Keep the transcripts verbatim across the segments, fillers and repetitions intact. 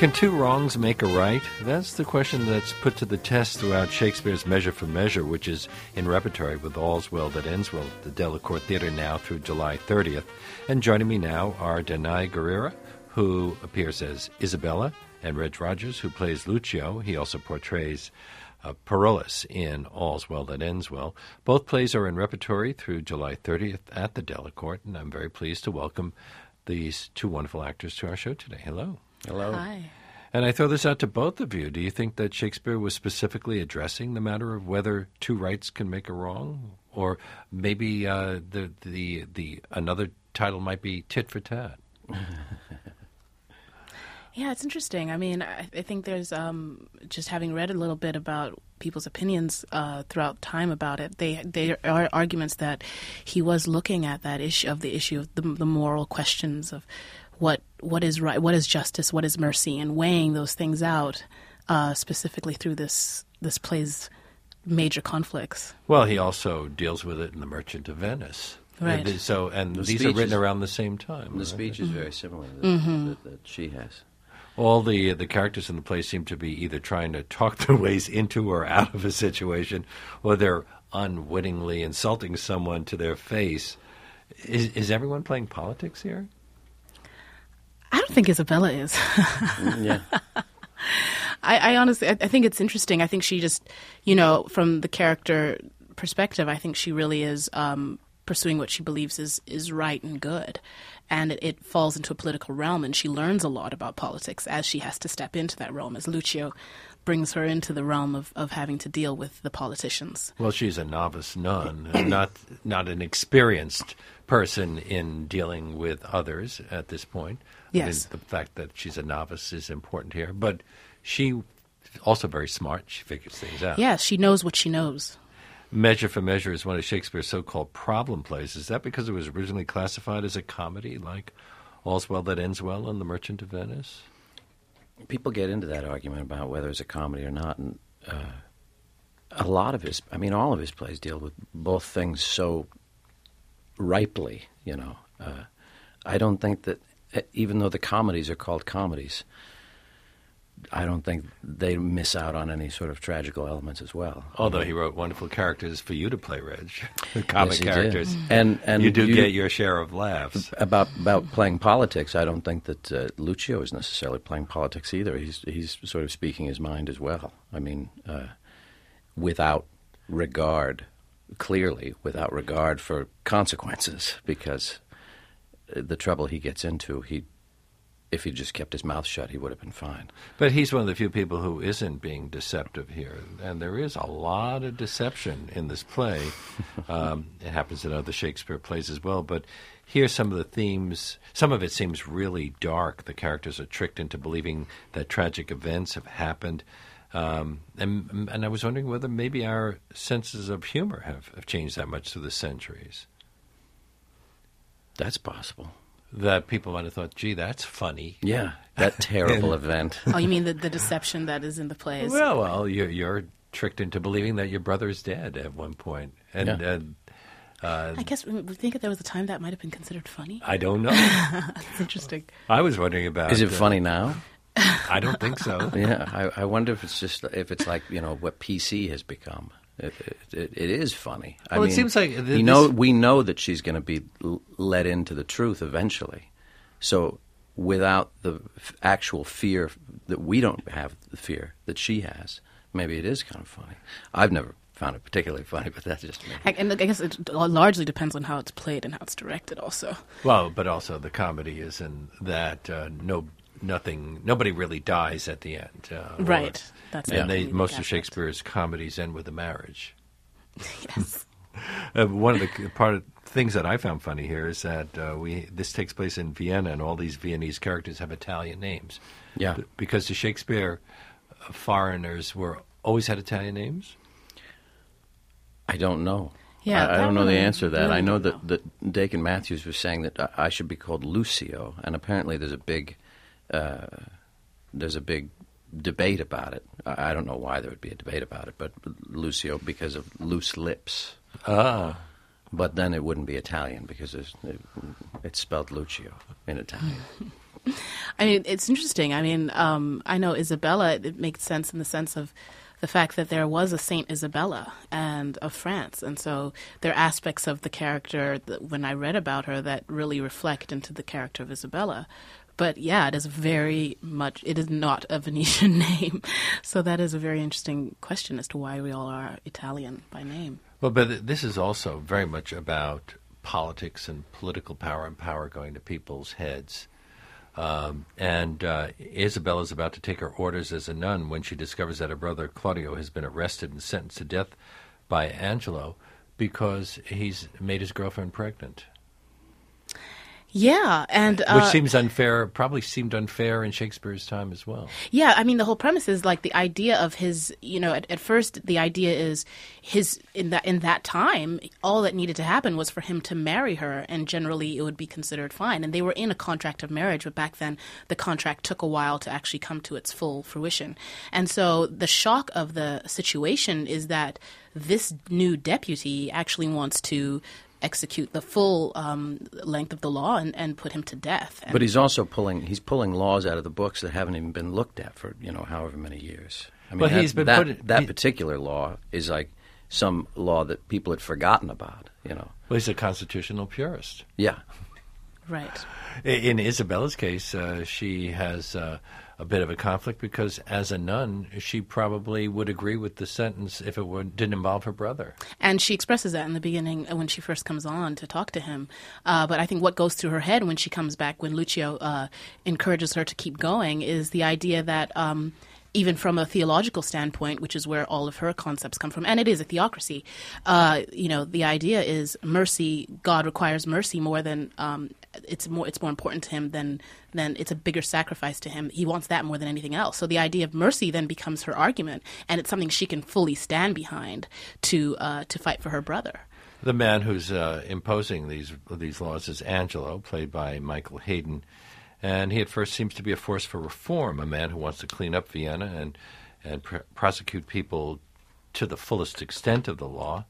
Can two wrongs make a right? That's the question that's put to the test throughout Shakespeare's Measure for Measure, which is in repertory with All's Well That Ends Well at the Delacorte Theatre now through July thirtieth. And joining me now are Danai Gurira, who appears as Isabella, and Reg Rogers, who plays Lucio. He also portrays uh, Parolles in All's Well That Ends Well. Both plays are in repertory through July thirtieth at the Delacorte, and I'm very pleased to welcome these two wonderful actors to our show today. Hello. Hello. Hi. And I throw this out to both of you. Do you think that Shakespeare was specifically addressing the matter of whether two rights can make a wrong? Or maybe uh, the, the, the another title might be Tit for Tat? Yeah, it's interesting. I mean, I, I think there's um, just having read a little bit about people's opinions uh, throughout time about it. They there are arguments that he was looking at that issue of the issue of the, the moral questions of what what is right, what is justice, what is mercy, and weighing those things out uh, specifically through this this play's major conflicts. Well, he also deals with it in The Merchant of Venice. Right. And so, and The these are written is, around the same time. The right? speech is very similar that, Mm-hmm. that, that she has. All the the characters in the play seem to be either trying to talk their ways into or out of a situation, or they're unwittingly insulting someone to their face. Is, is everyone playing politics here? I don't think Isabella is. Yeah. I, I honestly, I, I think it's interesting. I think she just, you know, from the character perspective, I think she really is um, pursuing what she believes is, is right and good. And it, it falls into a political realm, and she learns a lot about politics as she has to step into that realm, as Lucio brings her into the realm of, of having to deal with the politicians. Well, she's a novice nun, and not not an experienced person in dealing with others at this point. Yes. I mean, the fact that she's a novice is important here. But she also very smart. She figures things out. Yeah, she knows what she knows. Measure for Measure is one of Shakespeare's so-called problem plays. Is that because it was originally classified as a comedy, like All's Well That Ends Well and The Merchant of Venice? People get into that argument about whether it's a comedy or not, and uh, a lot of his, I mean, all of his plays deal with both things so ripely, you know. Uh, I don't think that, even though the comedies are called comedies, I don't think they miss out on any sort of tragical elements as well. Although he wrote wonderful characters for you to play, Reg. Comic Yes, he characters. did. And, and you do get your share of laughs. About about playing politics, I don't think that uh, Lucio is necessarily playing politics either. He's he's sort of speaking his mind as well. I mean, uh, without regard, clearly without regard for consequences, because the trouble he gets into, he if he just kept his mouth shut, he would have been fine. But he's one of the few people who isn't being deceptive here. And there is a lot of deception in this play. Um, it happens in other Shakespeare plays as well. But here some of the themes, some of it seems really dark. The characters are tricked into believing that tragic events have happened. Um, and, and I was wondering whether maybe our senses of humor have, have changed that much through the centuries. That's possible. That people might have thought, gee, that's funny. Yeah, that terrible event. Oh, you mean the, the deception that is in the plays? Well, well, you're, you're tricked into believing that your brother's dead at one point. And, Yeah. and uh, I guess we think that there was a time that might have been considered funny. I don't know. That's interesting. I was wondering about... Is it uh, funny now? I don't think so. Yeah, I, I wonder if it's just if it's like, you know, what P C has become. It, it, it is funny. I Well, it mean, seems like th- you know this- we know that she's going to be l- led into the truth eventually. So without the f- actual fear that we don't have, the fear that she has, maybe it is kind of funny. I've never found it particularly funny, but that's just me. I, and I guess it largely depends on how it's played and how it's directed also. Well, but also the comedy is in that uh, no, nothing, nobody really dies at the end. Uh, or- Right. That's and the they, comedic most of aspect. Shakespeare's comedies end with a marriage. Yes. Uh, one of the c- part of things that I found funny here is that uh, we this takes place in Vienna, and all these Viennese characters have Italian names. Yeah. B- because to Shakespeare, uh, foreigners were always had Italian names. I don't know. Yeah, I, I that don't know the one I answer to that. really I know don't that, that Dakin Matthews was saying that I, I should be called Lucio, and apparently there's a big uh, there's a big debate about it. I, I don't know why there would be a debate about it, but Lucio because of loose lips. Ah. But then it wouldn't be Italian because it's, it, it's spelled Lucio in Italian. I mean, it's interesting. I mean, um, I know Isabella, it makes sense in the sense of the fact that there was a Saint Isabella and of France. And so there are aspects of the character that when I read about her that really reflect into the character of Isabella. But yeah, it is very much, it is not a Venetian name. So that is a very interesting question as to why we all are Italian by name. Well, but this is also very much about politics and political power and power going to people's heads. Um, and uh, Isabella is about to take her orders as a nun when she discovers that her brother Claudio has been arrested and sentenced to death by Angelo because he's made his girlfriend pregnant. Yeah, and uh, which seems unfair. Probably seemed unfair in Shakespeare's time as well. Yeah, I mean the whole premise is like the idea of his. You know, at, at first the idea is his in that in that time, all that needed to happen was for him to marry her, and generally it would be considered fine. And they were in a contract of marriage, but back then the contract took a while to actually come to its full fruition. And so the shock of the situation is that this new deputy actually wants to execute the full um, length of the law and, and put him to death. And but he's also pulling he's pulling laws out of the books that haven't even been looked at for, you know, however many years. I mean, but that, he's been that, put in, that he, particular law is like some law that people had forgotten about, you know. Well, he's a constitutional purist. Yeah. Right. In Isabella's case, uh, she has uh, a bit of a conflict because as a nun, she probably would agree with the sentence if it would, didn't involve her brother. And she expresses that in the beginning when she first comes on to talk to him. Uh, but I think what goes through her head when she comes back, when Lucio uh, encourages her to keep going, is the idea that um, even from a theological standpoint, which is where all of her concepts come from, and it is a theocracy, uh, you know, the idea is mercy, God requires mercy more than um, it's more it's more important to him than than it's a bigger sacrifice to him. He wants that more than anything else. So the idea of mercy then becomes her argument, and it's something she can fully stand behind to uh, to fight for her brother. The man who's uh, imposing these these laws is Angelo, played by Michael Hayden, and he at first seems to be a force for reform, a man who wants to clean up Vienna and and pr- prosecute people to the fullest extent of the law.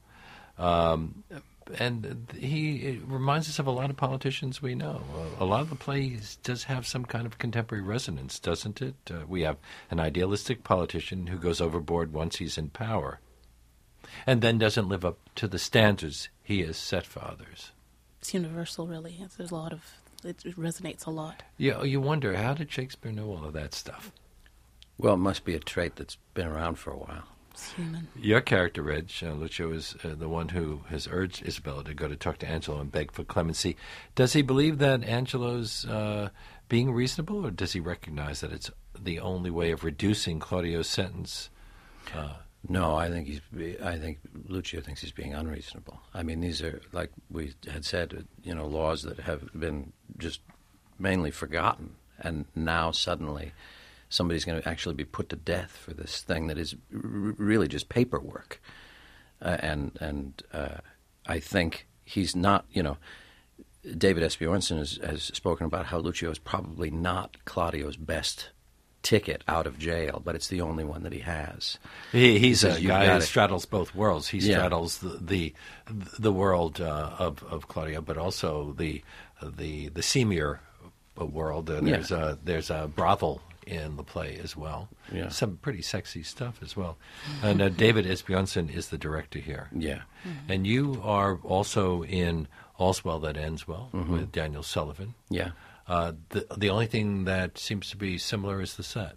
Um, And he reminds us of a lot of politicians we know. A lot of the play does have some kind of contemporary resonance, doesn't it? Uh, we have an idealistic politician who goes overboard once he's in power and then doesn't live up to the standards he has set for others. It's universal, really. It's, there's a lot of it, it resonates a lot. You, you wonder, how did Shakespeare know all of that stuff? Well, it must be a trait that's been around for a while. It's human. Your character, Reg, uh, Lucio, is uh, the one who has urged Isabella to go to talk to Angelo and beg for clemency. Does he believe that Angelo's uh, being reasonable, or does he recognize that it's the only way of reducing Claudio's sentence? Uh, no, I think he's. I think Lucio thinks he's being unreasonable. I mean, these are, like we had said, you know, laws that have been just mainly forgotten, and now suddenly somebody's going to actually be put to death for this thing that is r- really just paperwork. Uh, and and uh, I think he's not, you know, David Esbjornson has, has spoken about how Lucio is probably not Claudio's best ticket out of jail, but it's the only one that he has. He, he's he a says, guy who it. straddles both worlds. He Yeah. straddles the the, the world uh, of, of Claudio, but also the the the seamier world. Uh, there's, Yeah. a, there's a brothel in the play as well. Yeah. Some pretty sexy stuff as well. And uh, David Esbjornson is the director here. Yeah. And you are also in All's Well That Ends Well Mm-hmm. with Daniel Sullivan. Yeah. Uh, the the only thing that seems to be similar is the set.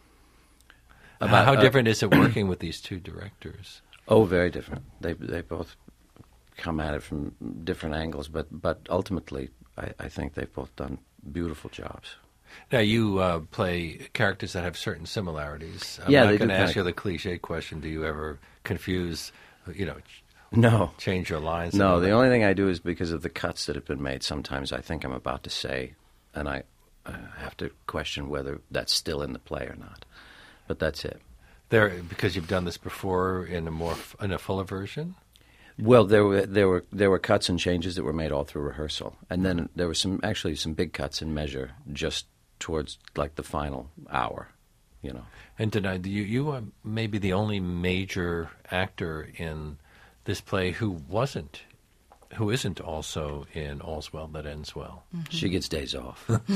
About- how, how uh, different is it working with these two directors? Oh, very different. They they both come at it from different angles, but but ultimately, I, I think they've both done beautiful jobs. Now, you uh, play characters that have certain similarities. I'm Yeah, not they going do to ask kinda- you the cliche question, do you ever confuse, you know, ch- No. change your lines? No, the bit? only thing I do is because of the cuts that have been made. Sometimes I think I'm about to say, and I uh, have to question whether that's still in the play or not. But that's it. There, because you've done this before in a more f- in a fuller version? Well, there were there were there were cuts and changes that were made all through rehearsal, and then there were some actually some big cuts in measure just towards like the final hour, you know. And tonight, you, you are maybe the only major actor in this play who wasn't who isn't also in All's Well That Ends Well. Mm-hmm. She gets days off. uh,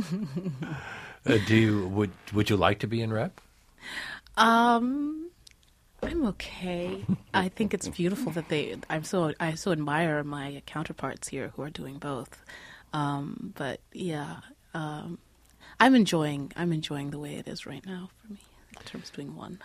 do you would would you like to be in Rep? Um, I'm okay. I think it's beautiful that they. I'm so I so admire my counterparts here who are doing both. Um, but yeah, um, I'm enjoying. I'm enjoying the way it is right now for me in terms of doing one.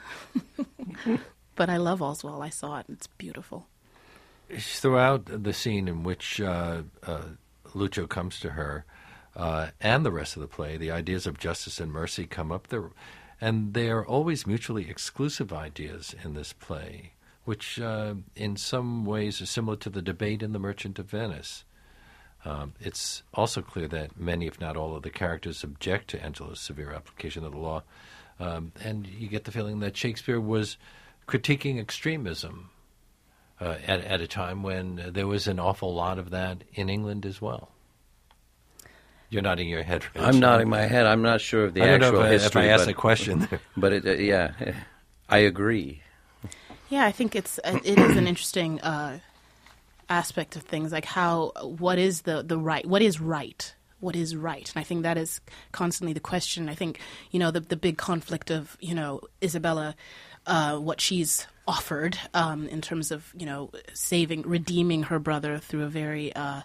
But I love All's Well. I saw it. And it's beautiful. Throughout the scene in which uh, uh, Lucio comes to her, uh, and the rest of the play, the ideas of justice and mercy come up there, and they are always mutually exclusive ideas in this play, which uh, in some ways are similar to the debate in The Merchant of Venice. Um, it's also clear that many, if not all, of the characters object to Angelo's severe application of the law, um, and you get the feeling that Shakespeare was critiquing extremism Uh, at, at a time when uh, there was an awful lot of that in England as well. You're nodding your head. Rich. I'm nodding my head. I'm not sure of the I don't actual know if I, history. if I asked but, a question there. But it, uh, yeah, I agree. Yeah, I think it's uh, it is an interesting uh, aspect of things, like how what is the, the right, what is right, what is right, and I think that is constantly the question. I think you know the the big conflict of you know Isabella, uh, what she's offered um, in terms of you know saving, redeeming her brother through a very uh,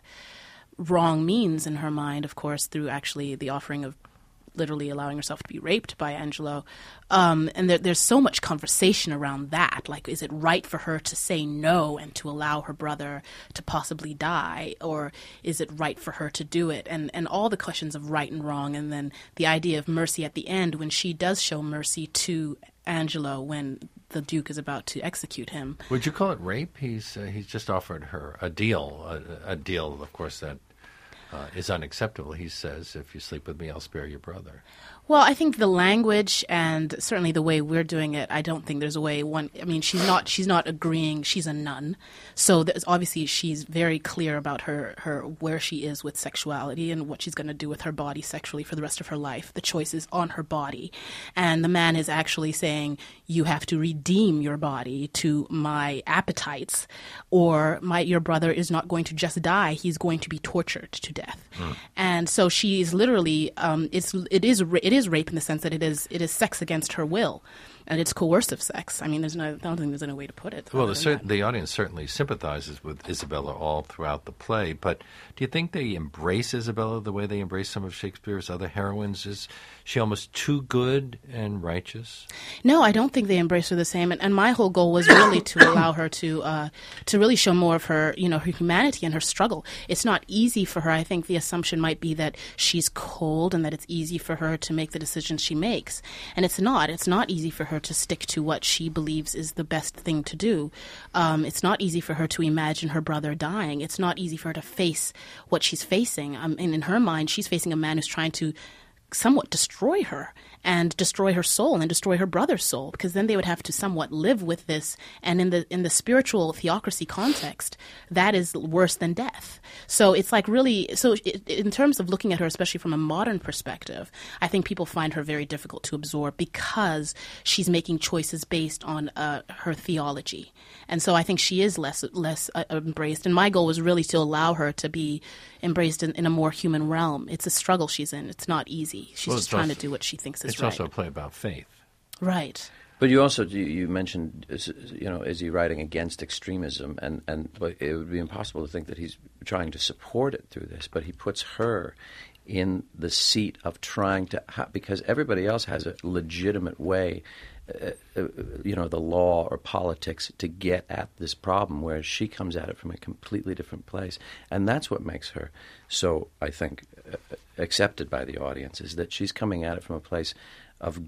wrong means in her mind, of course, through actually the offering of literally allowing herself to be raped by Angelo. Um, and there, there's so much conversation around that. Like, is it right for her to say no and to allow her brother to possibly die? Or is it right for her to do it? And, and all the questions of right and wrong. And then the idea of mercy at the end, when she does show mercy to Angelo when the Duke is about to execute him. Would you call it rape? He's uh, he's just offered her a deal, a, a deal, of course, that uh, is unacceptable. He says, if you sleep with me, I'll spare your brother. Well, I think the language and certainly the way we're doing it, I don't think there's a way one, I mean, she's not, she's not agreeing, she's a nun. So there's, obviously she's very clear about her, her, where she is with sexuality and what she's going to do with her body sexually for the rest of her life. The choice is on her body. And the man is actually saying, you have to redeem your body to my appetites, or my, your brother is not going to just die, he's going to be tortured to death. Mm. And so she is literally, um, it's, it is, it is rape in the sense that it is it is sex against her will, and it's coercive sex. I mean, there's no, I don't think there's any way to put it. Well, the, cer- the audience certainly sympathizes with Isabella all throughout the play, but do you think they embrace Isabella the way they embrace some of Shakespeare's other heroines? Is she almost too good and righteous? No, I don't think they embrace her the same, and, and my whole goal was really to allow her to uh, to really show more of her, you know, her humanity and her struggle. It's not easy for her. I think the assumption might be that she's cold and that it's easy for her to make the decisions she makes, and it's not. It's not easy for her to stick to what she believes is the best thing to do. Um, it's not easy for her to imagine her brother dying. It's not easy for her to face what she's facing. Um, and in her mind, she's facing a man who's trying to somewhat destroy her and destroy her soul and destroy her brother's soul, because then they would have to somewhat live with this. And in the in the spiritual theocracy context, that is worse than death. So it's like really, so it, in terms of looking at her, especially from a modern perspective, I think people find her very difficult to absorb because she's making choices based on uh, her theology. And so I think she is less less uh, embraced. And my goal was really to allow her to be embraced in, in a more human realm. It's a struggle she's in. It's not easy. She's well, just trying also, to do what she thinks is it's right. It's also a play about faith. Right. But you also you, you mentioned, you know, is he writing against extremism? And, and but it would be impossible to think that he's trying to support it through this. But he puts her in the seat of trying to, because everybody else has a legitimate way, uh, uh, you know, the law or politics to get at this problem, whereas she comes at it from a completely different place. And that's what makes her so, I think, uh, accepted by the audience, is that she's coming at it from a place of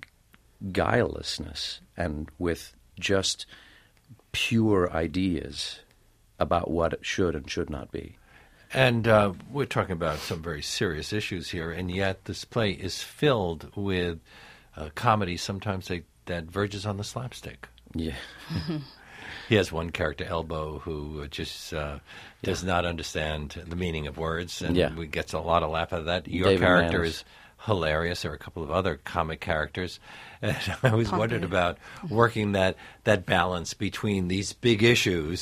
guilelessness and with just pure ideas about what it should and should not be. And uh, we're talking about some very serious issues here, and yet this play is filled with uh, comedy, sometimes they, that verges on the slapstick. Yeah. He has one character, Elbow, who just uh, does yeah. not understand the meaning of words, and yeah. we gets a lot of laugh out of that. Your David character Manners. is hilarious. There are a couple of other comic characters. And I always Pompey. wondered about working that, that balance between these big issues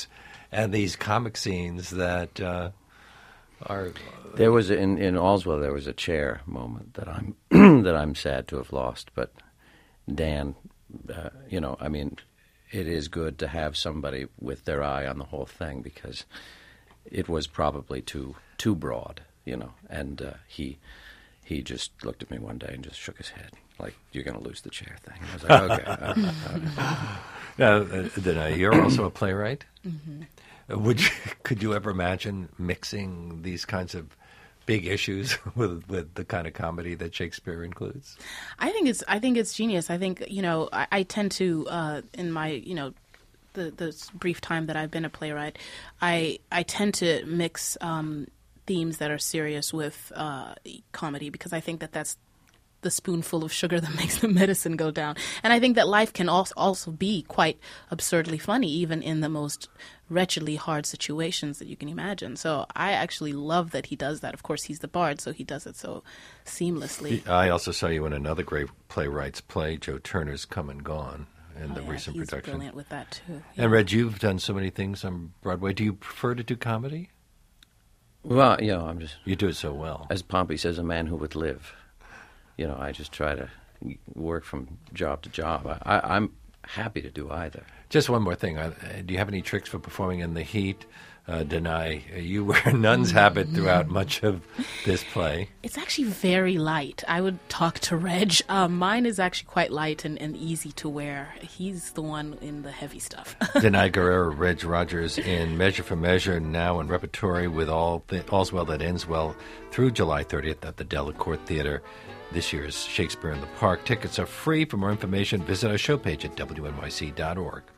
and these comic scenes that uh, are. There was in in Allswell there was a chair moment that I'm that I'm sad to have lost, but Dan, uh, you know, I mean, it is good to have somebody with their eye on the whole thing because it was probably too too broad, you know, and uh, he he just looked at me one day and just shook his head like, "You're going to lose the chair thing." And I was like, "Okay." uh, uh. Now, uh, Danai, you're also a playwright. Mm-hmm. Uh, would you, could you ever imagine mixing these kinds of big issues with with the kind of comedy that Shakespeare includes? I think it's I think it's genius. I think you know I, I tend to uh, in my you know the the brief time that I've been a playwright, I I tend to mix um, themes that are serious with uh, comedy because I think that that's the spoonful of sugar that makes the medicine go down. And I think that life can also also be quite absurdly funny, even in the most wretchedly hard situations that you can imagine. So I actually love that he does that. Of course, he's the bard, so he does it so seamlessly. I also saw you in another great playwright's play, Joe Turner's Come and Gone, in oh, the yeah, recent he's production. Brilliant with that too. Yeah. And Reg, you've done so many things on Broadway. Do you prefer to do comedy? Well, you know, I'm just You do it so well. as Pompey says, a man who would live. You know, I just try to work from job to job. I, I, I'm happy to do either. Just one more thing. Uh, do you have any tricks for performing in the heat? Uh, Danai, you wear a nun's habit throughout much of this play. It's actually very light. I would talk to Reg. Um, mine is actually quite light and, and easy to wear. He's the one in the heavy stuff. Danai Gurira, Reg Rogers in Measure for Measure, now in repertory with all th- All's Well That Ends Well through July thirtieth at the Delacorte Theater. This year's Shakespeare in the Park. Tickets are free. For more information, visit our show page at W N Y C dot org.